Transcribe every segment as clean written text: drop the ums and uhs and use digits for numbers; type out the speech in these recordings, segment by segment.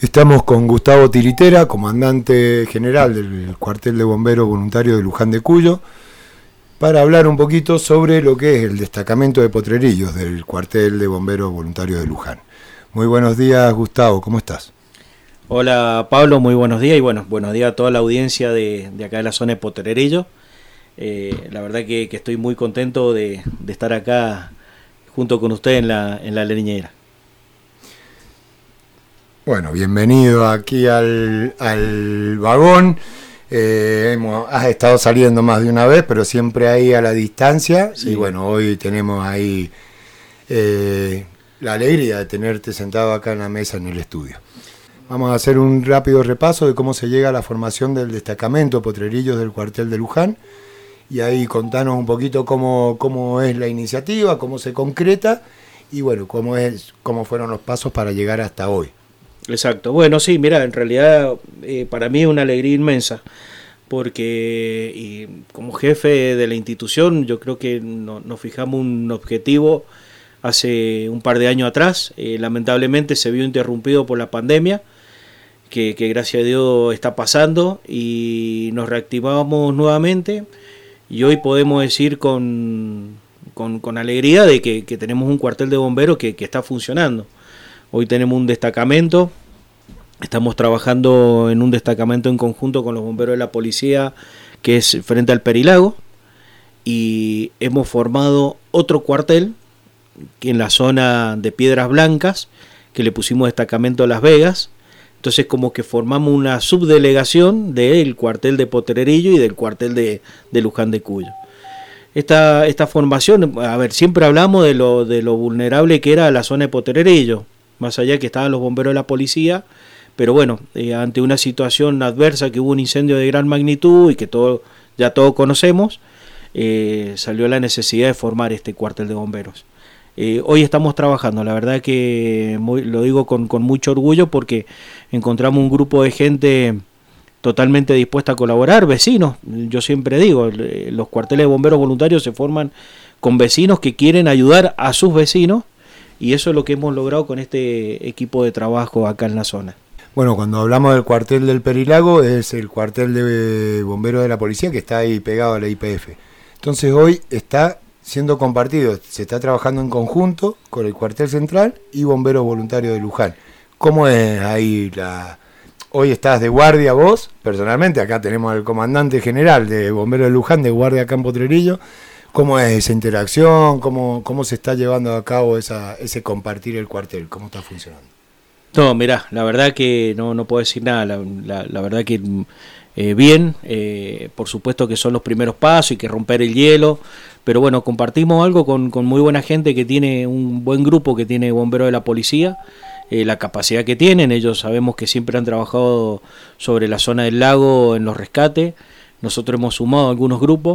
Estamos con Gustavo Tiritera, comandante general del cuartel de bomberos voluntarios de Luján de Cuyo, para hablar un poquito sobre lo que es el destacamento de Potrerillos del cuartel de bomberos voluntarios de Luján. Muy buenos días, Gustavo, ¿cómo estás? Hola Pablo, muy buenos días y buenos días a toda la audiencia de acá de la zona de Potrerillos. La verdad que estoy muy contento de estar acá junto con usted en la leñera. Bueno, bienvenido aquí al vagón. Has estado saliendo más de una vez, pero siempre ahí a la distancia. Sí. Y bueno, hoy tenemos ahí la alegría de tenerte sentado acá en la mesa en el estudio. Vamos a hacer un rápido repaso de cómo se llega a la formación del destacamento Potrerillos del cuartel de Luján. Y ahí contanos un poquito cómo es la iniciativa, cómo se concreta y bueno, cómo fueron los pasos para llegar hasta hoy. Exacto. Bueno, sí, mira, en realidad para mí es una alegría inmensa, porque como jefe de la institución yo creo que nos fijamos un objetivo hace un par de años atrás. Lamentablemente se vio interrumpido por la pandemia, que gracias a Dios está pasando, y nos reactivamos nuevamente, y hoy podemos decir con alegría de que tenemos un cuartel de bomberos que está funcionando. Hoy tenemos un destacamento, estamos trabajando en un destacamento en conjunto con los bomberos de la policía, que es frente al Perilago, y hemos formado otro cuartel en la zona de Piedras Blancas, que le pusimos destacamento Las Vegas. Entonces como que formamos una subdelegación del cuartel de Potrerillos y del cuartel de Luján de Cuyo. Esta formación, a ver, siempre hablamos de lo vulnerable que era la zona de Potrerillos, más allá que estaban los bomberos de la policía, pero bueno, ante una situación adversa, que hubo un incendio de gran magnitud y que ya todos conocemos, salió la necesidad de formar este cuartel de bomberos. Hoy estamos trabajando, la verdad que lo digo con mucho orgullo, porque encontramos un grupo de gente totalmente dispuesta a colaborar, vecinos. Yo siempre digo, los cuarteles de bomberos voluntarios se forman con vecinos que quieren ayudar a sus vecinos, y eso es lo que hemos logrado con este equipo de trabajo acá en la zona. Bueno, cuando hablamos del cuartel del Perilago, es el cuartel de bomberos de la policía que está ahí pegado a la YPF. Entonces hoy está siendo compartido, se está trabajando en conjunto con el cuartel central y bomberos voluntarios de Luján. ¿Cómo es ahí Hoy estás de guardia vos, personalmente, acá tenemos al comandante general de bomberos de Luján, de guardia acá en Potrerillos. ¿Cómo es esa interacción? ¿Cómo se está llevando a cabo ese compartir el cuartel? ¿Cómo está funcionando? No, mirá, la verdad que no puedo decir nada, la verdad que bien, por supuesto que son los primeros pasos y que romper el hielo, pero bueno, compartimos algo con muy buena gente que tiene un buen grupo, que tiene bomberos de la policía, la capacidad que tienen. Ellos sabemos que siempre han trabajado sobre la zona del lago en los rescates. Nosotros hemos sumado algunos grupos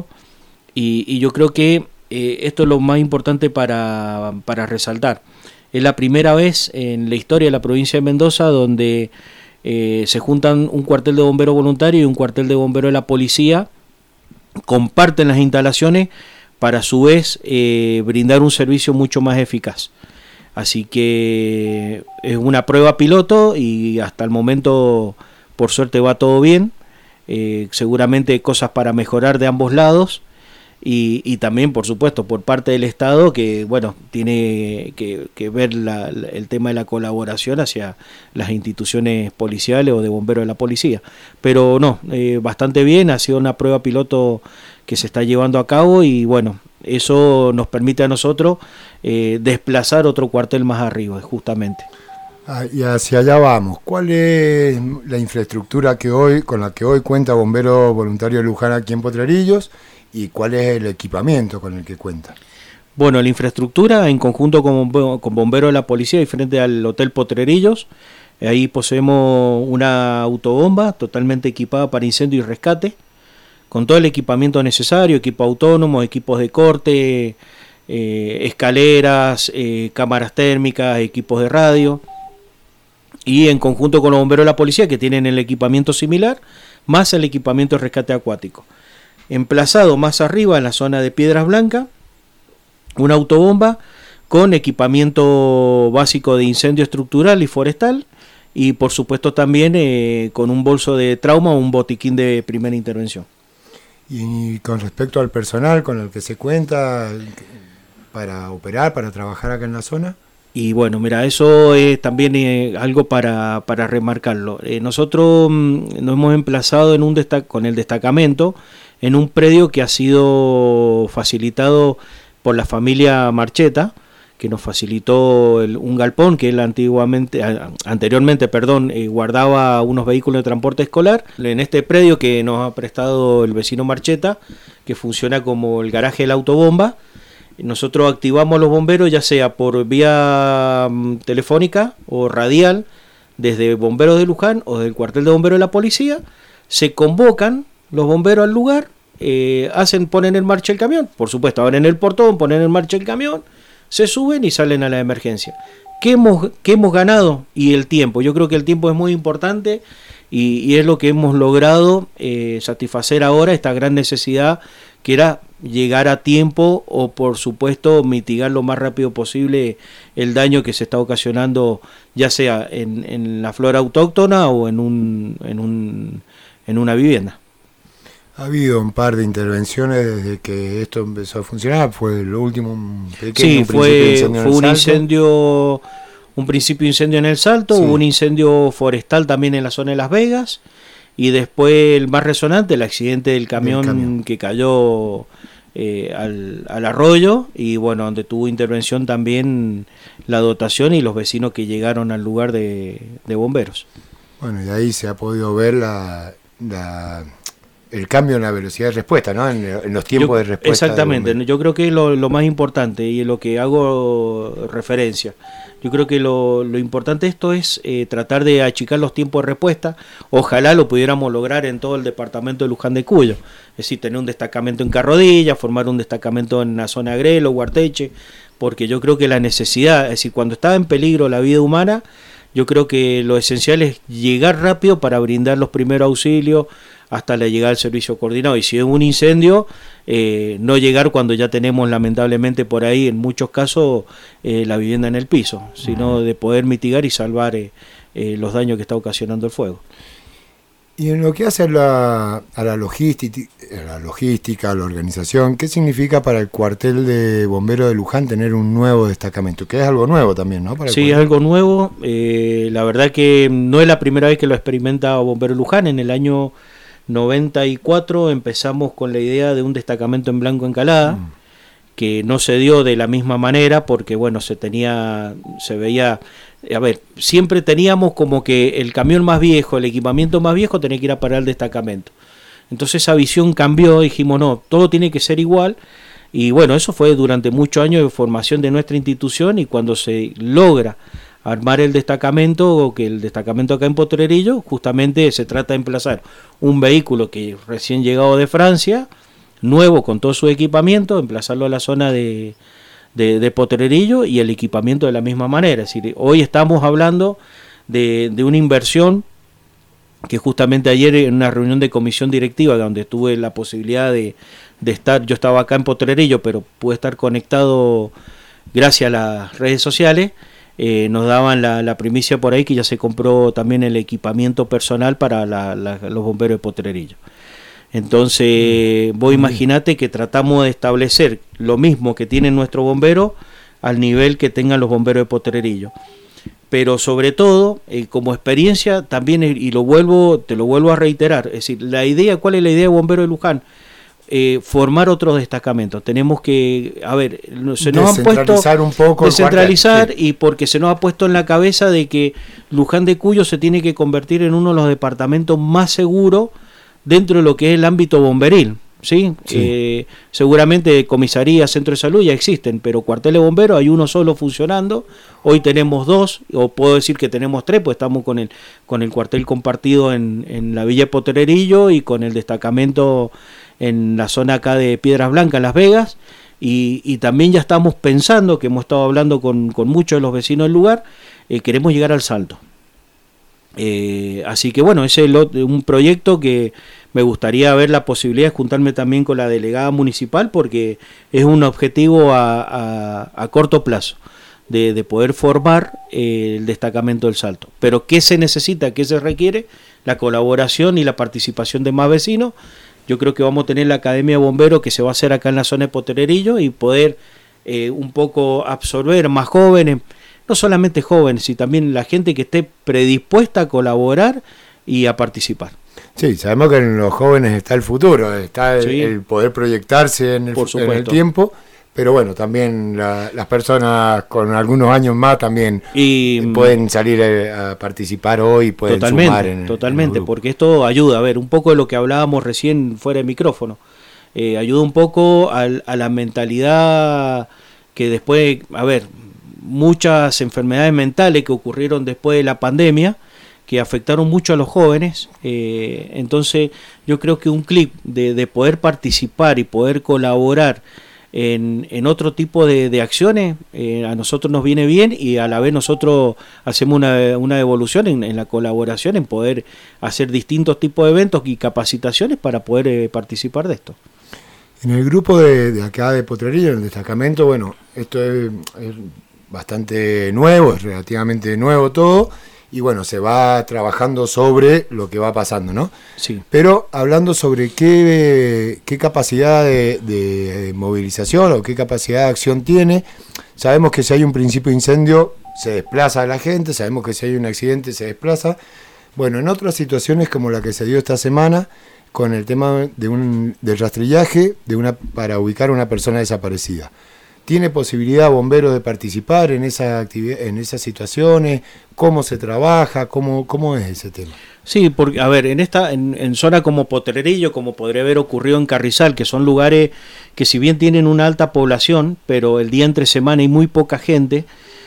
y yo creo que esto es lo más importante para resaltar. Es la primera vez en la historia de la provincia de Mendoza donde se juntan un cuartel de bomberos voluntarios y un cuartel de bomberos de la policía, comparten las instalaciones para a su vez brindar un servicio mucho más eficaz. Así que es una prueba piloto y hasta el momento por suerte va todo bien. Seguramente hay cosas para mejorar de ambos lados. Y también, por supuesto, por parte del Estado, que bueno, tiene que ver el tema de la colaboración hacia las instituciones policiales o de bomberos de la policía. Pero no, bastante bien, ha sido una prueba piloto que se está llevando a cabo y bueno, eso nos permite a nosotros desplazar otro cuartel más arriba, justamente. Y hacia allá vamos. ¿Cuál es la infraestructura con la que hoy cuenta Bomberos Voluntarios de Luján aquí en Potrerillos? ¿Y cuál es el equipamiento con el que cuenta? Bueno, la infraestructura en conjunto con bomberos de la policía y frente al Hotel Potrerillos. Ahí poseemos una autobomba totalmente equipada para incendio y rescate, con todo el equipamiento necesario, equipo autónomo, equipos de corte, escaleras, cámaras térmicas, equipos de radio. Y en conjunto con los bomberos de la policía, que tienen el equipamiento similar, más el equipamiento de rescate acuático. Emplazado más arriba en la zona de Piedras Blancas, una autobomba con equipamiento básico de incendio estructural y forestal, y por supuesto también con un bolso de trauma o un botiquín de primera intervención. Y con respecto al personal con el que se cuenta para operar, para trabajar acá en la zona. Y bueno, mira, eso es también algo para remarcarlo. Nosotros nos hemos emplazado con el destacamento en un predio que ha sido facilitado por la familia Marcheta, que nos facilitó un galpón que él anteriormente guardaba unos vehículos de transporte escolar. En este predio que nos ha prestado el vecino Marcheta, que funciona como el garaje de la autobomba, nosotros activamos a los bomberos ya sea por vía telefónica o radial, desde Bomberos de Luján o del cuartel de bomberos de la policía. Se convocan los bomberos al lugar, ponen en marcha el camión, por supuesto abren el portón, ponen en marcha el camión, se suben y salen a la emergencia. ¿Qué hemos ganado? Y el tiempo. Yo creo que el tiempo es muy importante y es lo que hemos logrado satisfacer ahora, esta gran necesidad que era llegar a tiempo o por supuesto mitigar lo más rápido posible el daño que se está ocasionando, ya sea en la flora autóctona o en una vivienda. Ha habido un par de intervenciones desde que esto empezó a funcionar. Fue lo último un pequeño incendio, un principio de incendio en El Salto, sí. Hubo un incendio forestal también en la zona de Las Vegas, y después el más resonante, el accidente del camión que cayó al arroyo, y bueno, donde tuvo intervención también la dotación y los vecinos que llegaron al lugar de bomberos. Bueno, y ahí se ha podido ver el cambio en la velocidad de respuesta, ¿no? En los tiempos de respuesta. Exactamente, yo creo que es lo más importante y en lo que hago referencia. Yo creo que lo importante de esto es tratar de achicar los tiempos de respuesta. Ojalá lo pudiéramos lograr en todo el departamento de Luján de Cuyo. Es decir, tener un destacamento en Carrodilla, formar un destacamento en la zona Agrelo, Guarteche, porque yo creo que la necesidad, es decir, cuando está en peligro la vida humana, yo creo que lo esencial es llegar rápido para brindar los primeros auxilios hasta la llegada del servicio coordinado. Y si es un incendio, no llegar cuando ya tenemos lamentablemente por ahí, en muchos casos, la vivienda en el piso, sino de poder mitigar y salvar los daños que está ocasionando el fuego. Y en lo que hace a la logística, a la organización, ¿qué significa para el cuartel de bomberos de Luján tener un nuevo destacamento? Que es algo nuevo también, ¿no? Sí, es algo nuevo. La verdad que no es la primera vez que lo experimenta Bomberos de Luján. En el año 94 empezamos con la idea de un destacamento en Blanco Encalada, que no se dio de la misma manera porque bueno, se veía, siempre teníamos como que el camión más viejo, el equipamiento más viejo tenía que ir a parar al destacamento. Entonces esa visión cambió, dijimos no, todo tiene que ser igual, y bueno, eso fue durante muchos años de formación de nuestra institución, y cuando se logra armar el destacamento, o que el destacamento acá en Potrerillo, justamente se trata de emplazar un vehículo que recién llegado de Francia, nuevo con todo su equipamiento, emplazarlo a la zona de Potrerillo y el equipamiento de la misma manera. Es decir, hoy estamos hablando de una inversión que justamente ayer en una reunión de comisión directiva, donde tuve la posibilidad de estar, yo estaba acá en Potrerillo, pero pude estar conectado gracias a las redes sociales. Nos daban la primicia por ahí que ya se compró también el equipamiento personal para los bomberos de Potrerillo. Entonces, vos imaginate que tratamos de establecer lo mismo que tienen nuestros bomberos al nivel que tengan los bomberos de Potrerillo. Pero sobre todo, como experiencia también, y te lo vuelvo a reiterar, es decir, ¿cuál es la idea de Bomberos de Luján? Formar otros destacamentos. Tenemos que, se nos han puesto un poco descentralizar, y porque se nos ha puesto en la cabeza de que Luján de Cuyo se tiene que convertir en uno de los departamentos más seguros dentro de lo que es el ámbito bomberil, ¿sí? Seguramente comisaría, centro de salud ya existen, pero cuartel de bomberos hay uno solo funcionando. Hoy tenemos 2, o puedo decir que tenemos 3, pues estamos con el cuartel compartido en la Villa de Potrerillo y con el destacamento en la zona acá de Piedras Blancas, Las Vegas, y también ya estamos pensando, que hemos estado hablando con muchos de los vecinos del lugar, queremos llegar al Salto. Así que bueno, ese es un proyecto que me gustaría ver la posibilidad de juntarme también con la delegada municipal, porque es un objetivo a corto plazo, de poder formar el destacamento del Salto. Pero ¿qué se necesita? ¿Qué se requiere? La colaboración y la participación de más vecinos. Yo creo que vamos a tener la Academia de Bomberos que se va a hacer acá en la zona de Potrerillos y poder un poco absorber más jóvenes, no solamente jóvenes, sino también la gente que esté predispuesta a colaborar y a participar. Sí, sabemos que en los jóvenes está el futuro, está el poder proyectarse en el tiempo, pero bueno, también las personas con algunos años más también pueden salir a participar hoy, pueden sumar totalmente, porque esto ayuda, a ver, un poco de lo que hablábamos recién fuera de micrófono, ayuda un poco a la mentalidad que después, a ver, muchas enfermedades mentales que ocurrieron después de la pandemia, que afectaron mucho a los jóvenes, entonces yo creo que un clip de poder participar y poder colaborar en otro tipo de acciones, a nosotros nos viene bien y a la vez nosotros hacemos una evolución en la colaboración, en poder hacer distintos tipos de eventos y capacitaciones para poder participar de esto. En el grupo de acá de Potrerillos, en el destacamento, bueno, esto es bastante nuevo, es relativamente nuevo todo, y bueno, se va trabajando sobre lo que va pasando, ¿no? Sí. Pero hablando sobre qué capacidad de movilización o qué capacidad de acción tiene, sabemos que si hay un principio de incendio se desplaza a la gente, sabemos que si hay un accidente se desplaza. Bueno, en otras situaciones como la que se dio esta semana, con el tema del rastrillaje para ubicar a una persona desaparecida. ¿Tiene posibilidad bomberos de participar en esa actividad, en esas situaciones? ¿Cómo se trabaja? ¿Cómo es ese tema? Sí, porque a ver, en zona como Potrerillo, como podría haber ocurrido en Carrizal, que son lugares que si bien tienen una alta población, pero el día entre semana hay muy poca gente,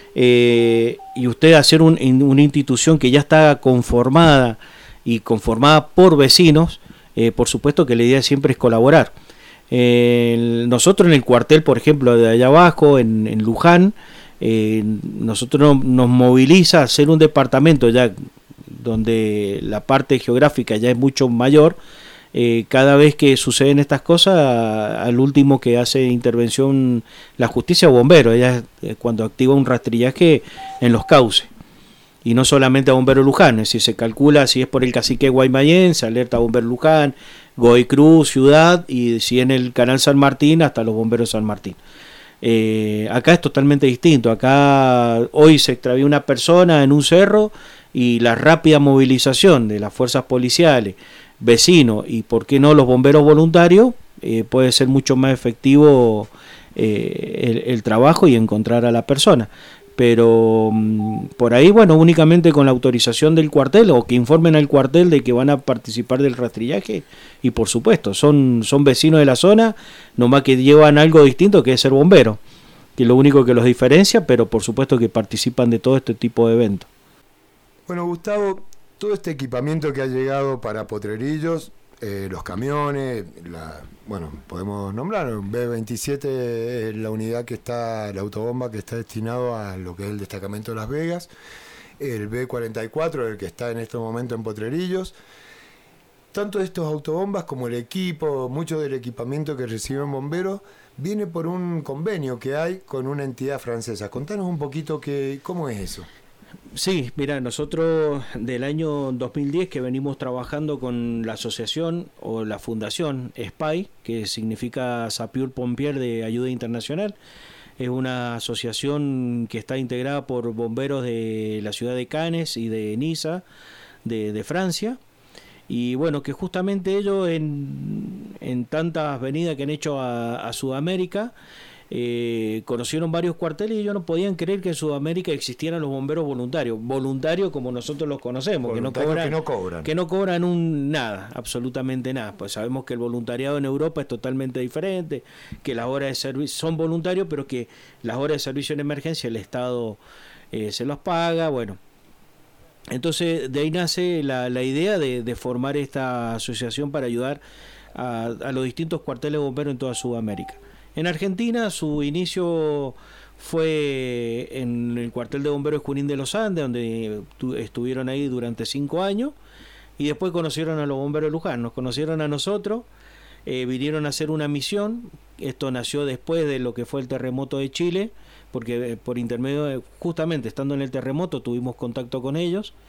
y usted hacer una institución que ya está conformada y conformada por vecinos, por supuesto que la idea siempre es colaborar. Nosotros en el cuartel, por ejemplo, de allá abajo, en Luján, nosotros nos moviliza a hacer un departamento ya donde la parte geográfica ya es mucho mayor. Cada vez que suceden estas cosas, al último que hace intervención la justicia o bomberos, ella cuando activa un rastrillaje en los cauces. Y no solamente a Bombero Luján, si se calcula si es por el cacique Guaymallén, se alerta a Bombero Luján, Godoy Cruz, Ciudad, y si en el canal San Martín, hasta los bomberos San Martín. Acá es totalmente distinto. Acá hoy se extravió una persona en un cerro y la rápida movilización de las fuerzas policiales, vecinos y por qué no los bomberos voluntarios, puede ser mucho más efectivo el trabajo y encontrar a la persona. Pero por ahí, bueno, únicamente con la autorización del cuartel o que informen al cuartel de que van a participar del rastrillaje y por supuesto, son vecinos de la zona, nomás que llevan algo distinto que es ser bombero, que es lo único que los diferencia, pero por supuesto que participan de todo este tipo de eventos. Bueno, Gustavo, todo este equipamiento que ha llegado para Potrerillos, los camiones, podemos nombrar, B-27 es la unidad que está, la autobomba que está destinado a lo que es el destacamento de Las Vegas, el B-44, el que está en este momento en Potrerillos. Tanto estos autobombas como el equipo, mucho del equipamiento que reciben bomberos, viene por un convenio que hay con una entidad francesa. Contanos un poquito cómo es eso. Sí, mira, nosotros del año 2010 que venimos trabajando con la asociación o la fundación SPY, que significa Sapeur Pompier de Ayuda Internacional, es una asociación que está integrada por bomberos de la ciudad de Cannes y de Niza, de Francia, y bueno, que justamente ellos en tantas venidas que han hecho a Sudamérica, conocieron varios cuarteles y ellos no podían creer que en Sudamérica existieran los bomberos voluntarios como nosotros los conocemos, que no cobran nada, absolutamente nada. Pues sabemos que el voluntariado en Europa es totalmente diferente, que las horas de servicio son voluntarios, pero que las horas de servicio en emergencia el Estado se las paga, bueno. Entonces de ahí nace la idea de formar esta asociación para ayudar a los distintos cuarteles de bomberos en toda Sudamérica. En Argentina su inicio fue en el cuartel de bomberos de Junín de los Andes, donde estuvieron ahí durante 5 años, y después conocieron a los bomberos de Luján, nos conocieron a nosotros, vinieron a hacer una misión Esto nació después de lo que fue el terremoto de Chile, porque por intermedio justamente estando en el terremoto tuvimos contacto con ellos